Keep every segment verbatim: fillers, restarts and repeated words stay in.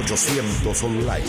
ochocientos Online.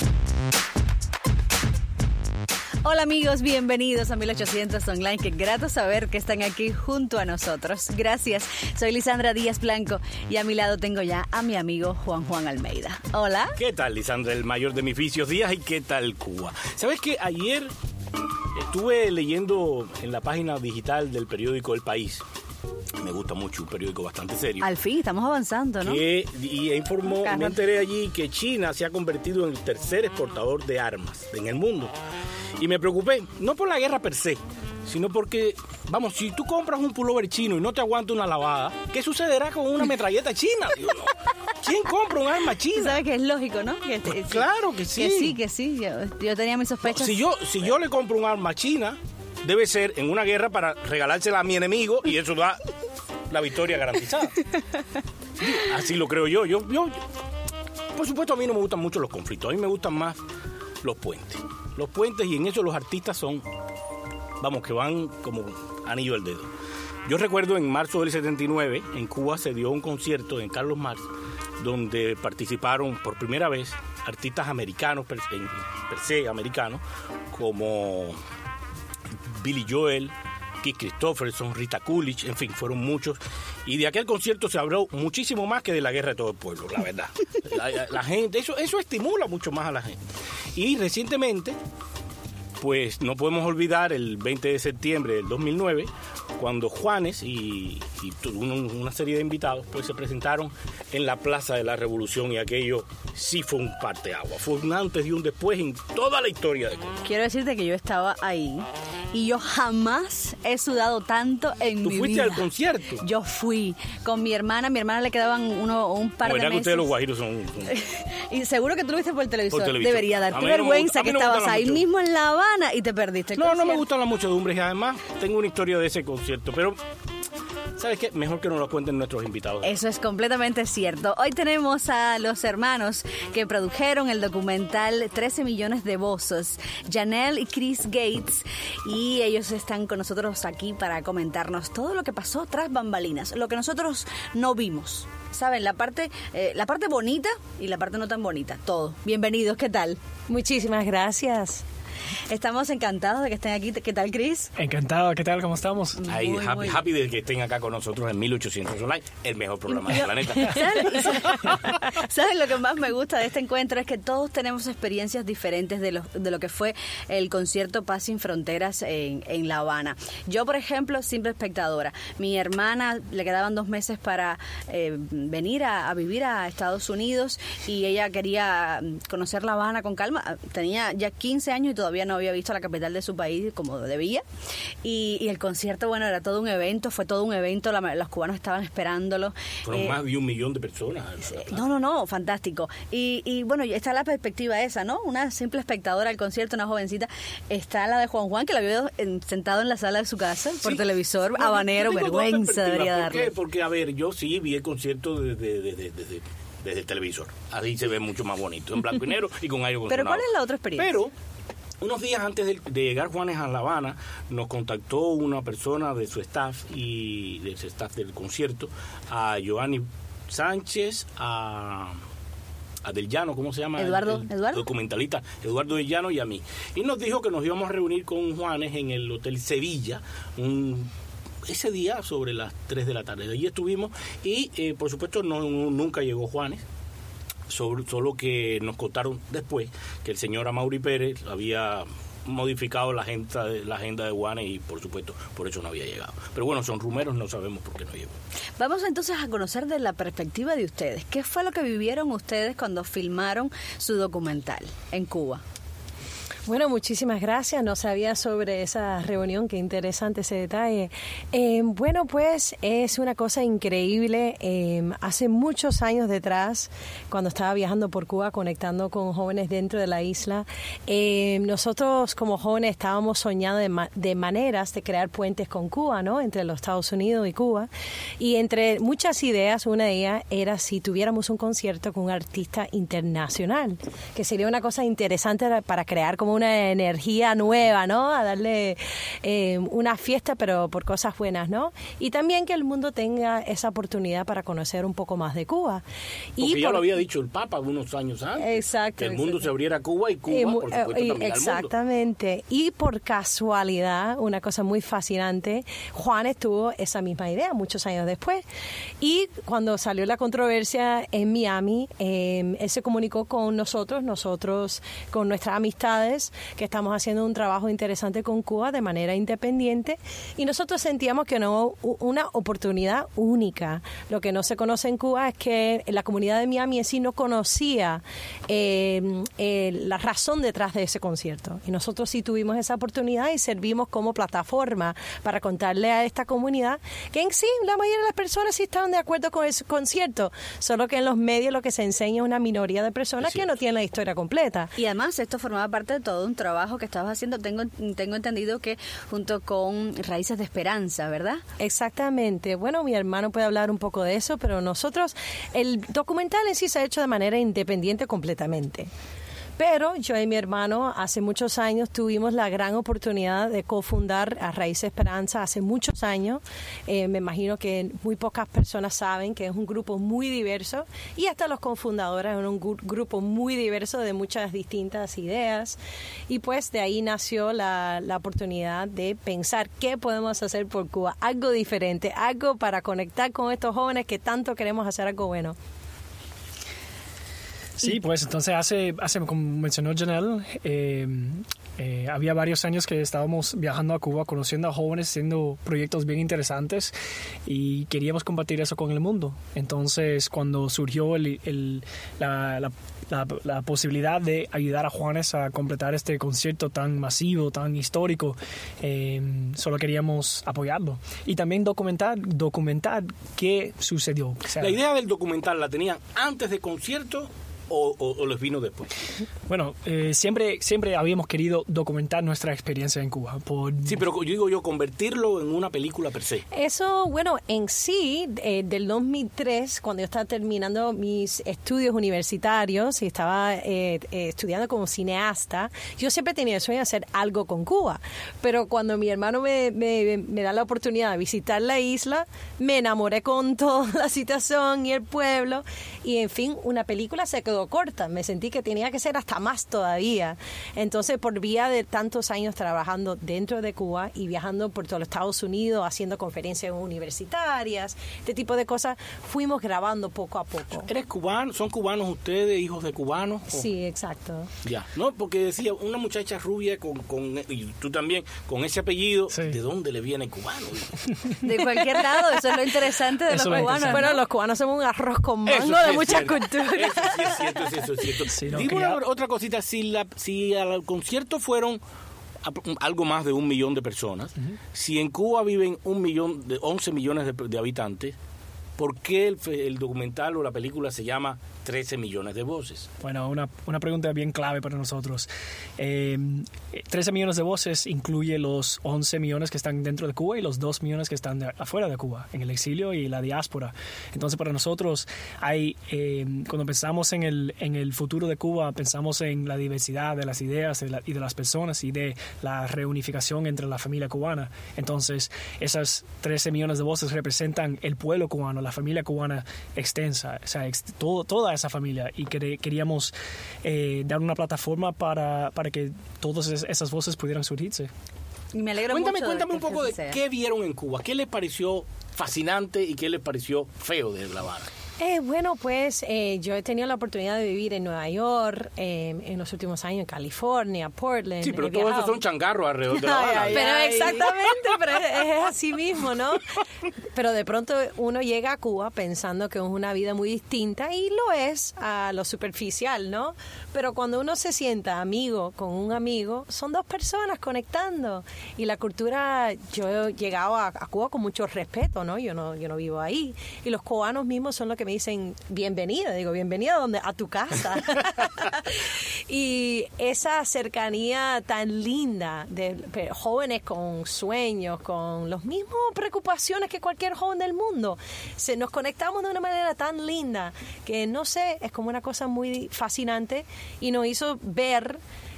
Hola amigos, bienvenidos a mil ochocientos Online. Qué grato saber que están aquí junto a nosotros. Gracias. Soy Lisandra Díaz Blanco y a mi lado tengo ya a mi amigo Juan Juan Almeida. Hola. ¿Qué tal, Lisandra, el mayor de mis vicios días? ¿Y qué tal Cuba? ¿Sabes qué? Ayer estuve leyendo en la página digital del periódico El País. Me gusta mucho, un periódico bastante serio. Al fin, estamos avanzando, ¿no? Que, y informó, me enteré allí que China se ha convertido en el tercer exportador de armas en el mundo. Y me preocupé, no por la guerra per se, sino porque, vamos, si tú compras un pullover chino y no te aguanta una lavada, ¿qué sucederá con una metralleta china? Digo, no. ¿Quién compra un arma china? Sabes que es lógico, ¿no? Que, pues, sí, claro que sí. Que sí, que sí. Yo, yo tenía mis sospechas. No, si yo, si yo le compro un arma china, debe ser en una guerra para regalársela a mi enemigo y eso da la victoria garantizada. Así lo creo yo. Yo, yo. Por supuesto, a mí no me gustan mucho los conflictos. A mí me gustan más los puentes. Los puentes, y en eso los artistas son, vamos, que van como anillo al dedo. Yo recuerdo en marzo del setenta y nueve, en Cuba se dio un concierto en Carlos Marx, donde participaron por primera vez artistas americanos, per, en, per se americanos, como Billy Joel, Keith Kristofferson, Rita Coolidge, en fin, fueron muchos. Y de aquel concierto se habló muchísimo más que de la guerra de todo el pueblo, la verdad. La, la, la gente, eso, eso estimula mucho más a la gente. Y recientemente, pues no podemos olvidar el veinte de septiembre del dos mil nueve, cuando Juanes y, y una serie de invitados pues se presentaron en la Plaza de la Revolución, y aquello sí fue un parteaguas. Fue un antes y un después en toda la historia de Cuba. Quiero decirte que yo estaba ahí y yo jamás he sudado tanto en mi vida. ¿Tú fuiste al concierto? Yo fui con mi hermana. A mi hermana le quedaban uno, un par no, de meses. meses. Que ustedes los guajiros son... son... y seguro que tú lo viste por el televisor. Por televisor. Debería darte no vergüenza me, que no estabas ahí mucho. mismo en La Habana y te perdiste el No, concierto. no me gustan las muchedumbres y además tengo una historia de ese concierto, pero... ¿Sabes qué? Mejor que nos lo cuenten nuestros invitados. Eso es completamente cierto. Hoy tenemos a los hermanos que produjeron el documental trece millones de voces, Janelle y Chris Gates, y ellos están con nosotros aquí para comentarnos todo lo que pasó tras bambalinas, lo que nosotros no vimos. ¿Saben? La parte, eh, la parte bonita y la parte no tan bonita. Todo. Bienvenidos, ¿qué tal? Muchísimas gracias. Estamos encantados de que estén aquí. ¿Qué tal, Chris? Encantado, ¿qué tal? ¿Cómo estamos? Ay, muy, happy, muy happy de que estén acá con nosotros en mil ochocientos Online, el mejor programa del planeta. ¿Sabes? ¿Sabes lo que más me gusta de este encuentro? Es que todos tenemos experiencias diferentes de lo, de lo que fue el concierto Paz Sin Fronteras en, en La Habana. Yo, por ejemplo, simple espectadora. Mi hermana le quedaban dos meses para eh, venir a, a vivir a Estados Unidos y ella quería conocer La Habana con calma. Tenía ya quince años y todavía no había visto la capital de su país como debía, y, y el concierto, bueno, era todo un evento, fue todo un evento, la, los cubanos estaban esperándolo. Fueron eh, más de un millón de personas. No, no, no, fantástico. Y, y bueno, está la perspectiva esa, ¿no? Una simple espectadora del concierto, una jovencita. Está la de Juan Juan, que la vio en, sentado en la sala de su casa, por sí, televisor, no, habanero, vergüenza debería darle. ¿Por qué? Porque, a ver, yo sí vi el concierto desde... desde, desde desde el televisor. Así se ve mucho más bonito, en blanco y negro y con aire acondicionado. Pero ¿cuál es la otra experiencia? Pero unos días antes de, de llegar Juanes a La Habana, nos contactó una persona de su staff y de su staff del concierto, a Giovanni Sánchez, a, a Del Llano, ¿cómo se llama? Eduardo, el, el Eduardo. documentalista Eduardo Del Llano, y a mí. Y nos dijo que nos íbamos a reunir con Juanes en el Hotel Sevilla, un ese día sobre las tres de la tarde. Allí estuvimos y, eh, por supuesto, no, nunca llegó Juanes, sobre, solo que nos contaron después que el señor Amaury Pérez había modificado la agenda, la agenda de Juanes y, por supuesto, por eso no había llegado. Pero bueno, son rumores, no sabemos por qué no llegó. Vamos entonces a conocer de la perspectiva de ustedes. ¿Qué fue lo que vivieron ustedes cuando filmaron su documental en Cuba? Bueno, muchísimas gracias. No sabía sobre esa reunión, qué interesante ese detalle. Eh, bueno, pues es una cosa increíble. Eh, hace muchos años detrás, cuando estaba viajando por Cuba, conectando con jóvenes dentro de la isla, eh, nosotros como jóvenes estábamos soñando de, ma- de maneras de crear puentes con Cuba, ¿no? Entre los Estados Unidos y Cuba. Y entre muchas ideas, una de ellas era si tuviéramos un concierto con un artista internacional, que sería una cosa interesante para crear como una energía nueva, ¿no? A darle eh, una fiesta, pero por cosas buenas, ¿no? Y también que el mundo tenga esa oportunidad para conocer un poco más de Cuba. Porque y ya por, lo había dicho el Papa unos años antes. Exacto. Que el mundo exacto. se abriera a Cuba y Cuba, Y, por supuesto, y, también exactamente. al mundo. Y por casualidad, una cosa muy fascinante, Juan tuvo esa misma idea muchos años después. Y cuando salió la controversia en Miami, eh, él se comunicó con nosotros, nosotros con nuestras amistades, que estamos haciendo un trabajo interesante con Cuba de manera independiente, y nosotros sentíamos que no una oportunidad única. Lo que no se conoce en Cuba es que la comunidad de Miami en sí no conocía eh, eh, la razón detrás de ese concierto, y nosotros sí tuvimos esa oportunidad y servimos como plataforma para contarle a esta comunidad que en sí la mayoría de las personas sí estaban de acuerdo con ese concierto, solo que en los medios lo que se enseña es una minoría de personas que no tienen la historia completa. Y además esto formaba parte de todo un trabajo que estabas haciendo, tengo, tengo entendido que junto con Raíces de Esperanza, ¿verdad? Exactamente. Bueno, mi hermano puede hablar un poco de eso, pero nosotros, el documental en sí se ha hecho de manera independiente completamente. Pero yo y mi hermano hace muchos años tuvimos la gran oportunidad de cofundar a Raíces de Esperanza hace muchos años. Eh, me imagino que muy pocas personas saben que es un grupo muy diverso, y hasta los cofundadores eran un gru- grupo muy diverso de muchas distintas ideas. Y pues de ahí nació la, la oportunidad de pensar qué podemos hacer por Cuba, algo diferente, algo para conectar con estos jóvenes que tanto queremos hacer algo bueno. Sí, pues entonces hace, hace como mencionó Janelle, eh, eh, había varios años que estábamos viajando a Cuba, conociendo a jóvenes, haciendo proyectos bien interesantes, y queríamos compartir eso con el mundo. Entonces, cuando surgió el, el, la, la, la, la posibilidad de ayudar a Juanes a completar este concierto tan masivo, tan histórico, eh, solo queríamos apoyarlo. Y también documentar, documentar qué sucedió. O sea, La idea del documental la tenían antes del concierto o, o, o les vino después. Bueno, eh, siempre, siempre habíamos querido documentar nuestra experiencia en Cuba. Por... Sí, pero yo digo yo, convertirlo en una película per se. Eso, bueno, en sí, eh, del dos mil tres, cuando yo estaba terminando mis estudios universitarios y estaba eh, eh, estudiando como cineasta, yo siempre tenía el sueño de hacer algo con Cuba. Pero cuando mi hermano me, me, me da la oportunidad de visitar la isla, me enamoré con toda la situación y el pueblo, y en fin, una película se quedó corta. Me sentí que tenía que ser hasta más todavía. Entonces, por vía de tantos años trabajando dentro de Cuba y viajando por todos los Estados Unidos, haciendo conferencias universitarias, este tipo de cosas, fuimos grabando poco a poco. ¿Eres cubano? ¿Son cubanos ustedes, hijos de cubanos? ¿O? Sí, exacto. Ya, no, porque decía, una muchacha rubia con, con y tú también, con ese apellido, Sí. ¿de dónde le viene cubano? De cualquier lado, eso es lo interesante de Eso los es lo cubanos. interesante. Bueno, ¿no? los cubanos somos un arroz con Eso mango sí de es muchas cierto. culturas. Eso sí es cierto, eso es cierto. Sí, no, Digo quería- una- otra cosita, si, la, si al concierto fueron a- algo más de un millón de personas, uh-huh. si en Cuba viven un millón, de once millones de, de habitantes, ¿por qué el, el documental o la película se llama trece millones de voces? Bueno, una, una pregunta bien clave para nosotros. Eh, trece millones de voces incluye los once millones que están dentro de Cuba y los dos millones que están de, afuera de Cuba, en el exilio y la diáspora. Entonces, para nosotros, hay, eh, cuando pensamos en el, en el futuro de Cuba, pensamos en la diversidad de las ideas de la, y de las personas y de la reunificación entre la familia cubana. Entonces, esas trece millones de voces representan el pueblo cubano, la familia cubana extensa, o sea, ex, todo, toda esa familia, y quer, queríamos eh, dar una plataforma para, para que todas esas voces pudieran surgirse. Y me alegro Cuéntame, mucho cuéntame de un que poco de sea. qué vieron en Cuba, qué les pareció fascinante y qué les pareció feo de La Habana. Eh, bueno, pues eh, yo he tenido la oportunidad de vivir en Nueva York, eh, en los últimos años en California, Portland. Sí, pero he todos esos viajado. son changarros alrededor de La Habana. Ay, ay, pero exactamente, pero es, es así mismo, ¿no? Pero de pronto uno llega a Cuba pensando que es una vida muy distinta, y lo es a lo superficial, ¿no? Pero cuando uno se sienta amigo con un amigo, son dos personas conectando. Y la cultura, yo he llegado a, a Cuba con mucho respeto, ¿no? Yo no, yo no vivo ahí. Y los cubanos mismos son los que me dicen, bienvenida, digo, bienvenida a, donde, a tu casa. Y esa cercanía tan linda de jóvenes con sueños, con las mismas preocupaciones que cualquier joven del mundo, se, nos conectamos de una manera tan linda que, no sé, es como una cosa muy fascinante, y nos hizo ver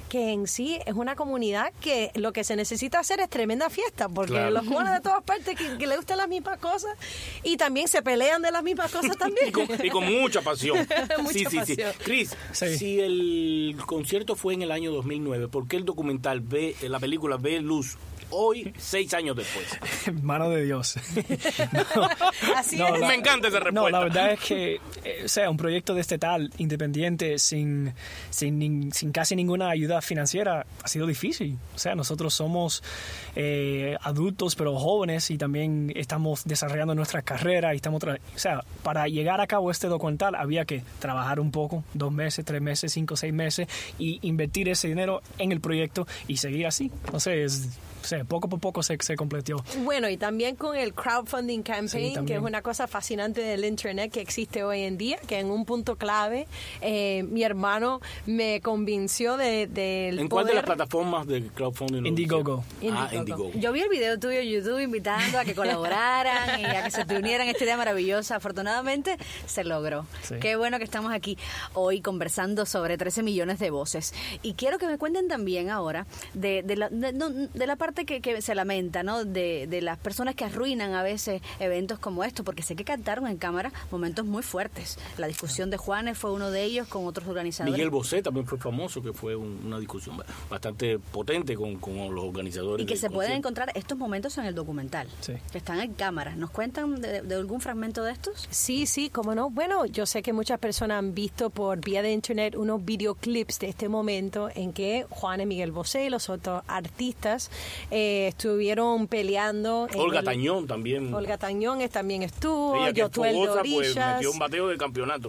que en sí es una comunidad que lo que se necesita hacer es tremenda fiesta, porque Claro. los cubanos de todas partes que, que les gustan las mismas cosas y también se pelean de las mismas cosas también. Y con, y con mucha pasión. Mucha sí, sí, pasión. sí. Cris, Sí. si el concierto fue en el año dos mil nueve, ¿por qué el documental ve, la película ve luz hoy, seis años después? Mano de Dios. No, Así no, es. la- Me encanta esa respuesta. No, la verdad es que, eh, o sea, un proyecto de este tal, independiente, sin, sin, nin- sin casi ninguna ayuda financiera, ha sido difícil. O sea, nosotros somos eh, adultos, pero jóvenes, y también estamos desarrollando nuestra carrera. Y estamos tra- o sea, para llegar a cabo este documental había que trabajar un poco, dos meses, tres meses, cinco, seis meses, y invertir ese dinero en el proyecto y seguir así. No sé, es... O sea, poco por poco se, se completó. Bueno, y también con el crowdfunding Sí, campaign, que también. es una cosa fascinante del internet que existe hoy en día, que en un punto clave, eh, mi hermano me convenció de, del ¿En cuál de las poder- plataformas de crowdfunding? lo Indiegogo. hicieron? Ah, Indiegogo. Indiegogo. Yo vi el video tuyo en YouTube invitando a que colaboraran y a que se unieran a esta idea maravillosa. Afortunadamente se logró. Sí. Qué bueno que estamos aquí hoy conversando sobre trece millones de voces. Y quiero que me cuenten también ahora de, de, la, de, no, de la parte que, que se lamenta, ¿no? De, de las personas que arruinan a veces eventos como estos, porque sé que cantaron en cámara momentos muy fuertes. La discusión de Juanes fue uno de ellos con otros organizadores. Miguel Bosé también fue famoso, que fue un- una discusión ba- bastante potente con, con los organizadores. Y que del se pueden concierto. encontrar estos momentos en el documental, Sí. que están en cámara. ¿Nos cuentan de, de algún fragmento de estos? Sí, sí, cómo no. Bueno, yo sé que muchas personas han visto por vía de internet unos videoclips de este momento en que Juan y Miguel Bosé y los otros artistas eh, estuvieron peleando. en Olga el- Tañón también. Olga Tañón es- también estuvo, Ella que es Yotuel fogosa, pues Dorillas. metió un bateo de campeonato.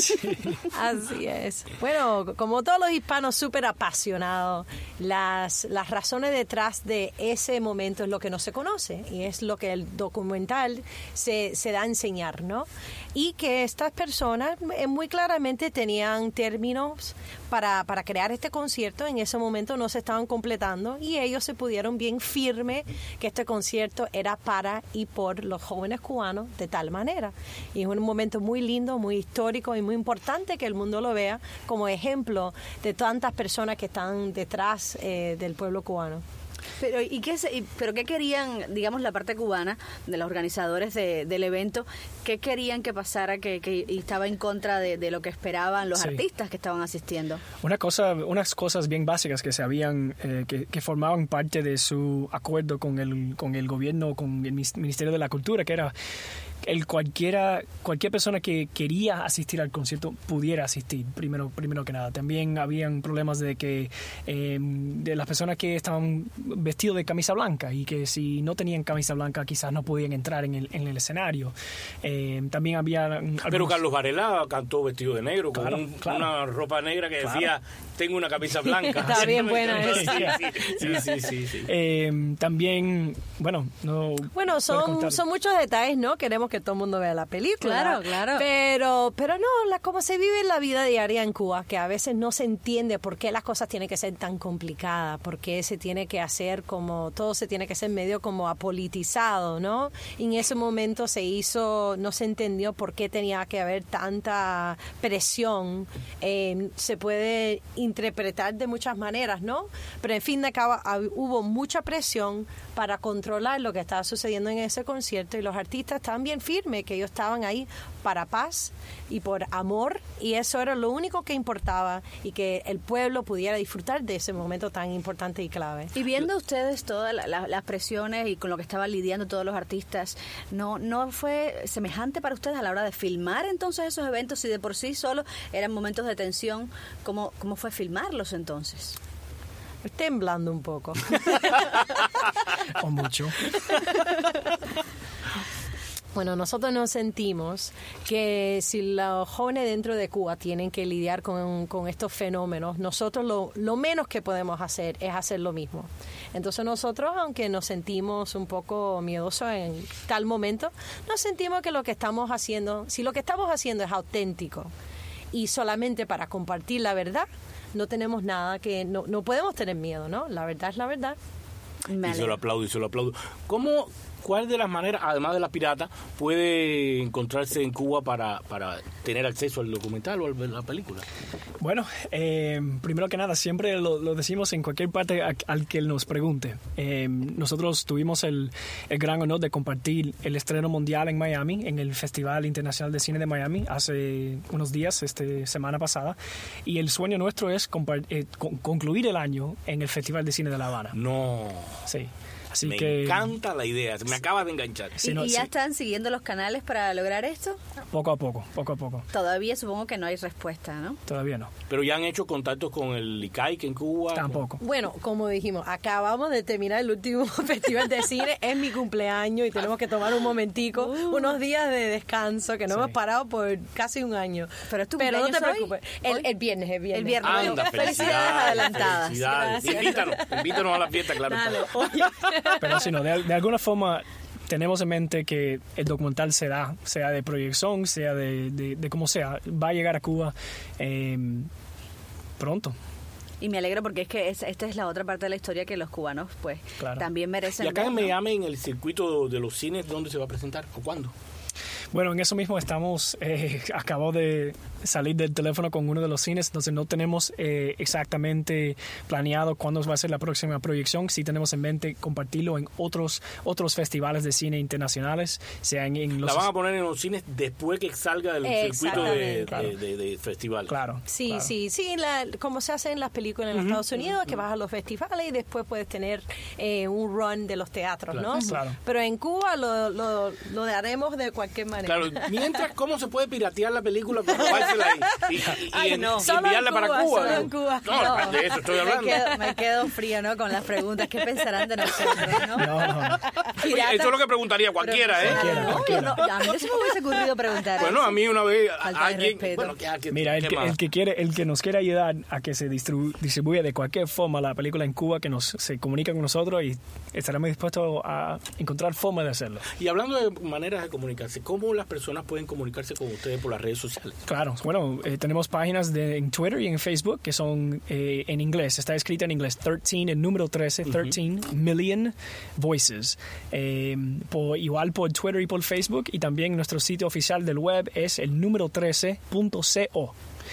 Así es. Bueno, como todos los hispanos súper apasionados, las, las razones detrás de ese momento es lo que no se conoce y es lo que el documental se, se da a enseñar, ¿no? Y que estas personas eh, muy claramente tenían términos para, para crear este concierto, en ese momento no se estaban completando y ellos se pudieron bien firme que este concierto era para y por los jóvenes cubanos de tal manera. Y es un momento muy lindo, muy histórico y muy importante que el mundo lo vea como ejemplo de tantas personas que están detrás eh, del pueblo cubano. Pero ¿y qué, se- y- pero qué querían, digamos, la parte cubana de los organizadores de- del evento? ¿Qué querían que pasara que, que y estaba en contra de, de lo que esperaban los Sí. artistas que estaban asistiendo? Una cosa, unas cosas bien básicas que se habían, eh, que, que formaban parte de su acuerdo con el, con el gobierno, con el Mis- Ministerio de la Cultura, que era el cualquiera, cualquier persona que quería asistir al concierto pudiera asistir, primero, primero que nada. También habían problemas de que eh, de las personas que estaban vestidos de camisa blanca y que si no tenían camisa blanca quizás no podían entrar en el, en el escenario. Eh, también había... Pero algunos- Carlos Varela cantó vestido de negro, con Claro, un- claro. una ropa negra que Claro. decía, tengo una camisa blanca. Está bien buena Sí, esa. sí, sí, sí, sí, sí. Eh, también, bueno, no... Bueno, puedo son, contar. son muchos detalles, ¿no? Queremos que todo el mundo vea la película. Claro, claro. Pero, pero no, la, como se vive en la vida diaria en Cuba, que a veces no se entiende por qué las cosas tienen que ser tan complicadas, por qué se tiene que hacer como, todo se tiene que ser medio como apolitizado, ¿no? Y en ese momento se hizo, no se entendió por qué tenía que haber tanta presión. Eh, se puede interpretar de muchas maneras, ¿no? Pero en fin de cabo hab- hubo mucha presión para controlar lo que estaba sucediendo en ese concierto y los artistas estaban bien firmes, que ellos estaban ahí para paz y por amor y eso era lo único que importaba y que el pueblo pudiera disfrutar de ese momento tan importante y clave. Y viendo ustedes todas la- la- las presiones y con lo que estaban lidiando todos los artistas, ¿no, ¿no fue semejante para ustedes a la hora de filmar entonces esos eventos? Si de por sí solo eran momentos de tensión, ¿cómo, cómo fue filmarlos entonces? Temblando un poco. O mucho. Bueno, nosotros nos sentimos que si los jóvenes dentro de Cuba tienen que lidiar con, con estos fenómenos, nosotros lo, lo menos que podemos hacer es hacer lo mismo. Entonces nosotros, aunque nos sentimos un poco miedosos en tal momento, nos sentimos que lo que estamos haciendo, si lo que estamos haciendo es auténtico y solamente para compartir la verdad, no tenemos nada que, no, no podemos tener miedo, ¿no? La verdad es la verdad. Me Y se lo alegro. aplaudo, y se lo aplaudo. ¿Cómo, ¿cuál de las maneras, además de las piratas, puede encontrarse en Cuba para, para tener acceso al documental o a la película? Bueno, eh, primero que nada, siempre lo, lo decimos en cualquier parte a, al que nos pregunte. Eh, nosotros tuvimos el, el gran honor de compartir el estreno mundial en Miami, en el Festival Internacional de Cine de Miami, hace unos días, este, semana pasada. Y el sueño nuestro es eh, con, concluir el año en el Festival de Cine de La Habana. No. Sí. Así me que, encanta la idea, me acaba de enganchar. ¿Y, no, ¿y ya sí. están siguiendo los canales para lograr esto? Poco a poco, poco a poco. Todavía supongo que no hay respuesta, ¿no? Todavía no. Pero ya han hecho contactos con el I C A I C en Cuba. Tampoco. Bueno, como dijimos, acabamos de terminar el último festival de cine, es mi cumpleaños y tenemos que tomar un momentico, uh. unos días de descanso, que no sí. hemos parado por casi un año. Pero es tu Pero no te hoy? preocupes, el, el viernes, el viernes. El viernes. Anda, felicidades, felicidades adelantadas. Felicidades. Invítanos, invítanos a la fiesta, claro. Dale, Pero si no, de, de alguna forma tenemos en mente que el documental será, sea de proyección, sea de, de, de como sea, va a llegar a Cuba eh, pronto. Y me alegro porque es que es, esta es la otra parte de la historia que los cubanos pues claro. también merecen. Y acá ver, en ¿no? Miami, en el circuito de los cines, ¿dónde se va a presentar o cuándo? Bueno, en eso mismo estamos, eh, acabo de salir del teléfono con uno de los cines, entonces no tenemos eh, exactamente planeado cuándo va a ser la próxima proyección. Sí tenemos en mente compartirlo en otros otros festivales de cine internacionales, sea en, en los... La van a poner en los cines después que salga del circuito de, de, de, de festival. Claro. Sí, claro. sí, sí, la, como se hace en las películas en uh-huh, Estados Unidos, uh-huh. que vas a los festivales y después puedes tener eh, un run de los teatros, claro, ¿no? Claro. Pero en Cuba lo, lo, lo haremos de cualquier manera. Claro, mientras, ¿cómo se puede piratear la película para robársela ahí? Y, y, Ay, y, no. y enviarla Cuba, para Cuba. solo ¿no? en Cuba. No, No. de eso estoy hablando. Me quedo, me quedo fría, ¿no? Con las preguntas. ¿Qué pensarán de nosotros, no? No, no, no. Oye, eso es lo que preguntaría cualquiera, ¿eh? Cualquiera, No, cualquiera. no, a mí no se me hubiese ocurrido preguntar Bueno, eso. a mí una vez Falta de alguien... respeto. Bueno, ¿qué- qué- Mira, el qué que, más? el que quiere, el que nos quiere ayudar a que se distribu- distribuya de cualquier forma la película en Cuba, que nos se comunica con nosotros y estaremos dispuestos a encontrar forma de hacerlo. Y hablando de maneras de comunicarse, ¿cómo las personas pueden comunicarse con ustedes por las redes sociales? Claro, bueno, eh, tenemos páginas de, en Twitter y en Facebook que son eh, en inglés, está escrita en inglés, trece, el número trece, trece uh-huh. Million Voices. Eh, por, igual por Twitter y por Facebook, y también nuestro sitio oficial del web es el número trece punto co.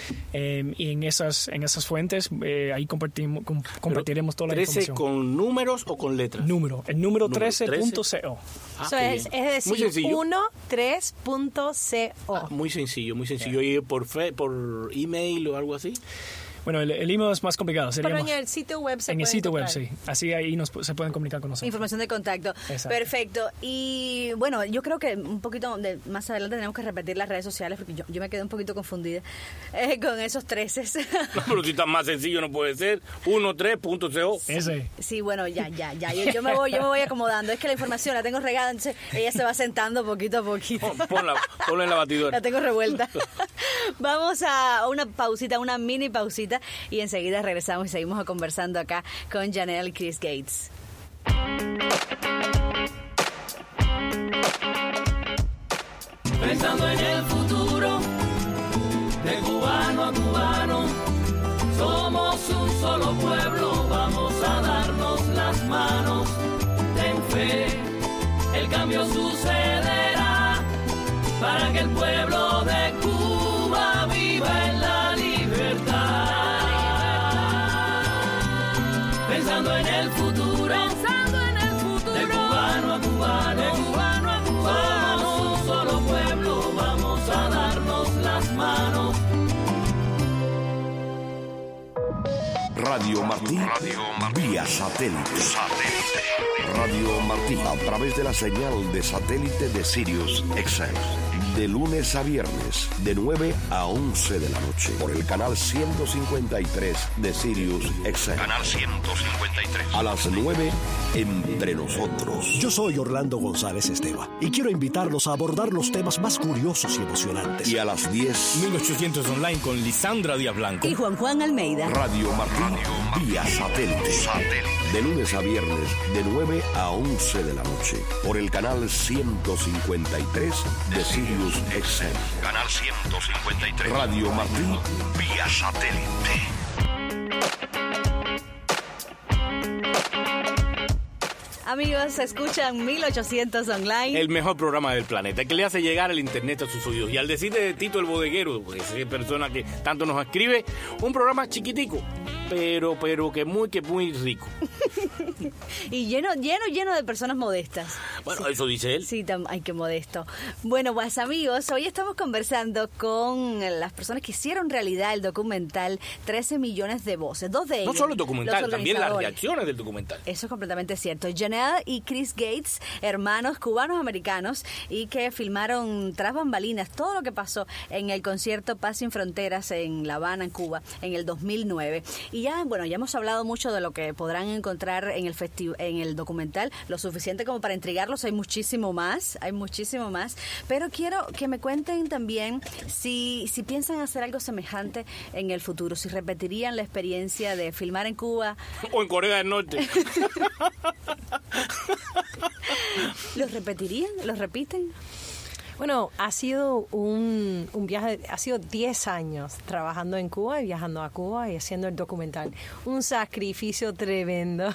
Eh, y en esas en esas fuentes eh, ahí compartimos, com, compartiremos toda la ¿trece información. con números o con letras? Número, el número, Número trece punto co. Ah, Eso qué es, bien. es Muy decir, sencillo. uno tres punto co. Ah, muy sencillo, muy sencillo. ¿Y por fe, por email o algo así? Bueno, el, el email es más complicado. Pero Seríamos, en el sitio web se en el puede sitio web, encontrar. sí. Así ahí nos, se pueden comunicar con nosotros. Información de contacto. Exacto. Perfecto. Y bueno, yo creo que un poquito de, más adelante tenemos que repetir las redes sociales porque yo, yo me quedé un poquito confundida eh, con esos treces. No, pero si tan más sencillo no puede ser. trece punto co. Ese. Sí, bueno, ya, ya, ya. Yo, yo me voy, yo me voy acomodando. Es que la información la tengo regada, entonces ella se va sentando poquito a poquito. Pon- Ponla, ponla en la batidora. La tengo revuelta. Vamos a una pausita, una mini pausita, y enseguida regresamos y seguimos conversando acá con Janelle y Chris Gates. Pensando en el futuro, de cubano a cubano, somos un solo pueblo, vamos a darnos las manos. Ten fe, el cambio sucederá, para que el pueblo de Cuba viva en la libertad. Pensando en el futuro, pensando en el futuro, de cubano a cubano, de cubano a cubano, somos un solo pueblo, vamos a darnos las manos. Radio Martí, Radio Martí, vía satélite. satélite. Radio Martí, a través de la señal de satélite de Sirius X M. De lunes a viernes, de nueve a once de la noche, por el canal ciento cincuenta y tres de Sirius X M. Canal ciento cincuenta y tres. A las nueve, Entre Nosotros. Yo soy Orlando González Esteva y quiero invitarlos a abordar los temas más curiosos y emocionantes. Y a las diez, mil ochocientos Online con Lisandra Díaz Blanco. Y Juan Juan Almeida. Radio Martí, Radio Martí, vía satélite. satélite. De lunes a viernes, de nueve a once de la noche, por el canal ciento cincuenta y tres de Sirius X M. Canal ciento cincuenta y tres. Radio Martí, vía satélite. Amigos, escuchan mil ochocientos Online. El mejor programa del planeta, que le hace llegar el internet a sus oídos. Y al decir de Tito el Bodeguero, pues, esa persona que tanto nos escribe, un programa chiquitico, pero pero que muy que muy rico. Y lleno, lleno, lleno de personas modestas. Bueno, sí. Eso dice él. Sí, ay, qué modesto. Bueno, pues amigos, hoy estamos conversando con las personas que hicieron realidad el documental trece millones de voces. Dos de ellos. No solo el documental, también las organizadores. reacciones del documental. Eso es completamente cierto. Janelle y Chris Gates, hermanos cubanos-americanos, y que filmaron tras bambalinas todo lo que pasó en el concierto Paz sin Fronteras en La Habana, en Cuba, en el dos mil nueve. Y ya, bueno, ya hemos hablado mucho de lo que podrán encontrar en el festi- en el documental, lo suficiente como para intrigarlos. Hay muchísimo más, hay muchísimo más. Pero quiero que me cuenten también si, si piensan hacer algo semejante en el futuro, si repetirían la experiencia de filmar en Cuba. O en Corea del Norte. ¿Los repetirían? ¿Los repiten? Bueno, ha sido un, un viaje, ha sido diez años trabajando en Cuba y viajando a Cuba y haciendo el documental. Un sacrificio tremendo.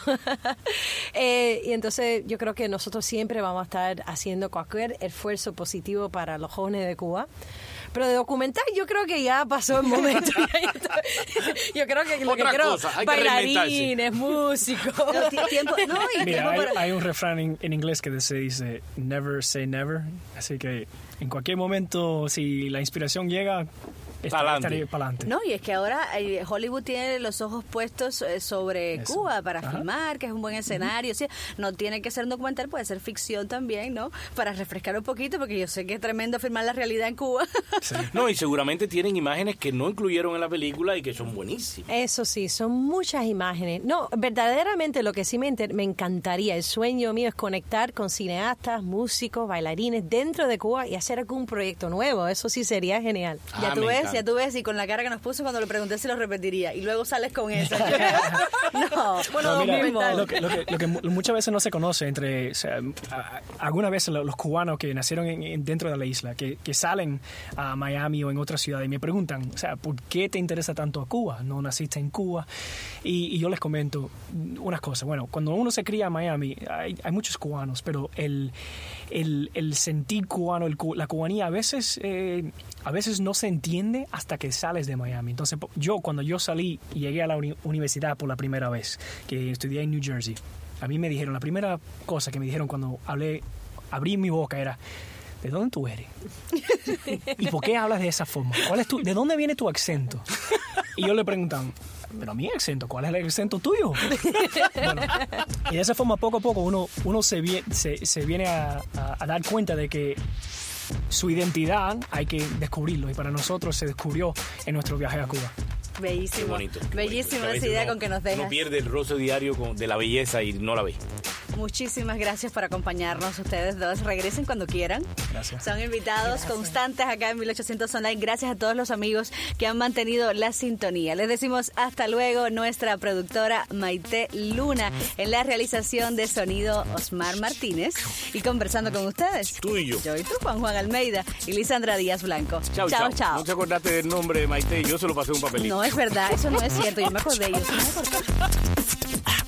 eh, y entonces yo creo que nosotros siempre vamos a estar haciendo cualquier esfuerzo positivo para los jóvenes de Cuba. Pero de documental yo creo que ya pasó el momento. Yo creo que lo Otra que quiero, cosa, hay que bailarines, músicos. No, tiempo, no, y Mira, tiempo hay, para- hay un refrán en, en inglés que se dice never say never, así que en cualquier momento si la inspiración llega, Pa'lante. estaré para adelante. No, y es que ahora eh, Hollywood tiene los ojos puestos eh, sobre Eso. Cuba para Ajá. filmar, que es un buen escenario. Sí, no tiene que ser un documental, puede ser ficción también, ¿no? Para refrescar un poquito, porque yo sé que es tremendo filmar la realidad en Cuba. Sí. No, y seguramente tienen imágenes que no incluyeron en la película y que son buenísimas. Eso sí, son muchas imágenes. No, verdaderamente lo que sí me, enter- me encantaría, el sueño mío es conectar con cineastas, músicos, bailarines dentro de Cuba y hacer algún proyecto nuevo. Eso sí sería genial. Ya Ah, tú me ves, encanta. ya tú ves, y con la cara que nos puso cuando le pregunté si lo repetiría, y luego sales con eso. No, bueno, No, mira, documental. lo que, lo que- lo que mu- muchas veces no se conoce entre, o sea, a- a- algunas veces lo- los cubanos que nacieron en- en- dentro de la isla, que, que salen a Miami o en otra ciudad y me preguntan, o sea, ¿por qué te interesa tanto a Cuba? ¿No naciste en Cuba? Y, y yo les comento unas cosas. Bueno, cuando uno se cría en Miami, hay, hay muchos cubanos, pero el, el, el sentir cubano, el cu- la cubanía a veces, eh, a veces no se entiende hasta que sales de Miami. Entonces, po- yo cuando yo salí y llegué a la uni- universidad por la primera vez, que estudié en New Jersey, a mí me dijeron, la primera cosa que me dijeron cuando hablé, abrí mi boca era, ¿de dónde tú eres? ¿Y por qué hablas de esa forma? ¿Cuál es tu, ¿De dónde viene tu acento? Y yo le preguntaba, pero mi acento, ¿cuál es el acento tuyo? Bueno, y de esa forma, poco a poco, uno, uno se, vie- se, se viene a, a- a dar cuenta de que su identidad hay que descubrirlo. Y para nosotros se descubrió en nuestro viaje a Cuba. Qué Bellísimo. bonito. qué Bellísima bonito. A esa veces idea uno- con que nos dejas. Uno pierde el roce diario con- de la belleza y no la ve. Muchísimas gracias por acompañarnos ustedes dos. Regresen cuando quieran. Gracias. Son invitados constantes acá en mil ochocientos Online. Gracias a todos los amigos que han mantenido la sintonía. Les decimos hasta luego. Nuestra productora Maite Luna, en la realización de sonido Osmar Martínez, y conversando con ustedes. Tú y yo. Yo y tú, Juan Juan Almeida y Lisandra Díaz Blanco. Chao, chao. chao. chao. No te acordaste del nombre de Maite, yo se lo pasé un papelito. No es verdad, eso no es cierto. Yo me acordé, yo sí me acordé.